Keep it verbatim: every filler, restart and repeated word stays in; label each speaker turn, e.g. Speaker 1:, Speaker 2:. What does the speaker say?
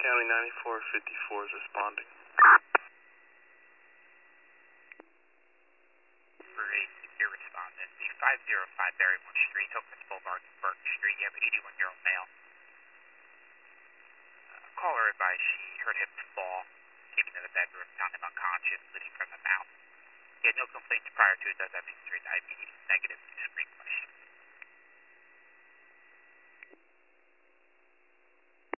Speaker 1: County ninety-four fifty-four is responding.
Speaker 2: Great, your respondent. The five oh five Barrymore Street, Hopkins Boulevard, Burke Street. You have an eighty-one-year-old male. Uh, caller advised she heard him fall, came into the bedroom, found him unconscious, bleeding from the mouth. He had no complaints prior to it, does have history of diabetes, negative screen question.